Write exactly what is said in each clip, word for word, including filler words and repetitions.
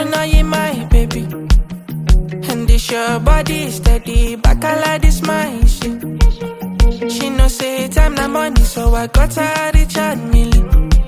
know you my baby. And this your body steady, back I like this my shit. She know say time na money, so I got her Richard Mille.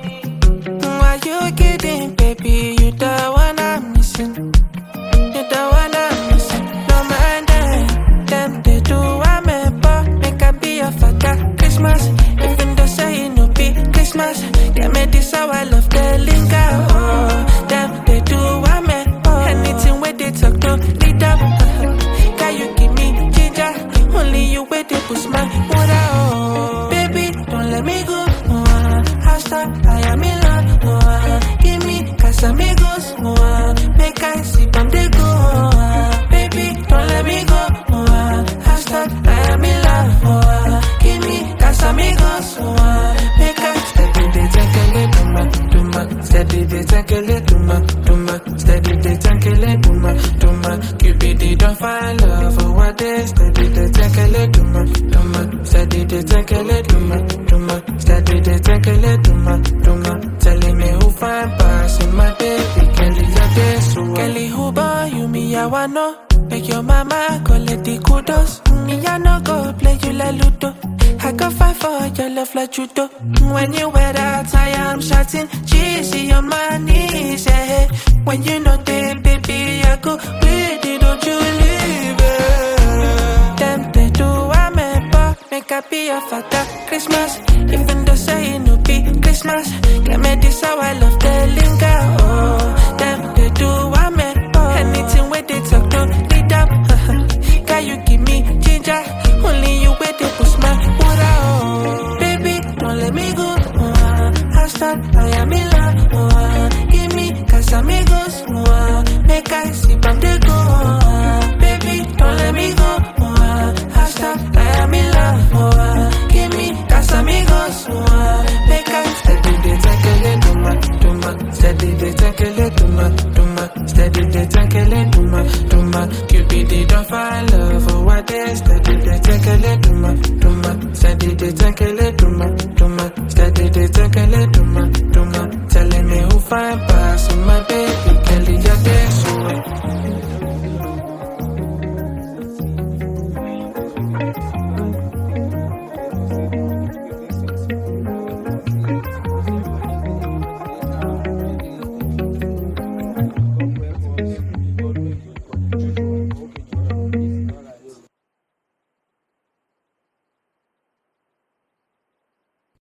Why you kidding, baby? You the one I'm missing. You the one I'm missing. No man them, them they do I'm a bar. Make I be a father. Christmas, even though say it no be Christmas. They made this how I love the linger. Oh, them they do I'm a bar. Anything where they talk to lead up. Can you give me ginger? Only you where they push my water. Oh, baby, don't let me go. Oh, hashtag I am in love. Oh, give me Casamigos. Oh, make I sip on the go. Oh, baby, don't let me go. Oh, hashtag I am in love. Oh, give me Casamigos. Oh, make I steady the tankele duma duma. Steady the tankele duma duma. Steady the tankele duma duma. Cupid don't find love for what they steady the tankele duma duma. Steady the tankele duma duma. Steady the tankele duma duma. Telling me who find pass in my baby. Kelly your day so Kelly who born you me I wanna make your mama collect the kudos. Me I no go play you like Ludo. I go fight for your love like judo. When you wear that I am shouting cheesy on my knees. Yeah. When you know that baby I go with it, don't you leave it. Them they do I'm a bar. Make I be a father. Christmas, even though say it no be Christmas. Get me this how I love the linger. Oh, them they do I'm a bar. Anything where they talk to lead up. Can you give me ginger? Only you where they push my water. Oh, baby, don't let me go. Oh, hashtag I am in love. Oh, give me Casamigos. Oh, make I sip on the go. Oh, baby, don't let me go. Oh, hashtag I am in love. Oh, give me Casamigos.